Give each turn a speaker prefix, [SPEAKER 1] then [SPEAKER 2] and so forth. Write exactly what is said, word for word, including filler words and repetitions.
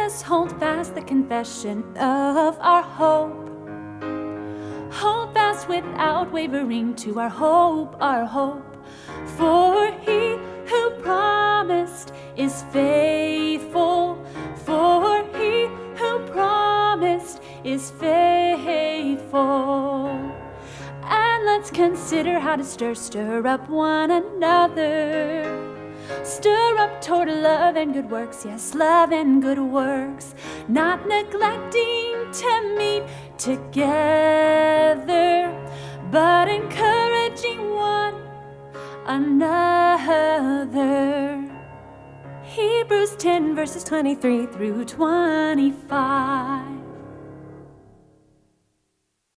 [SPEAKER 1] us hold fast the confession of our hope. Hold fast without wavering to our hope, our hope. For he who promised is faithful. For he who promised is faithful. And let's consider how to stir, stir up one another. Stir up toward love and good works, yes, love and good works. Not neglecting to meet together, but encouraging one another. Hebrews ten verses twenty-three through twenty-five.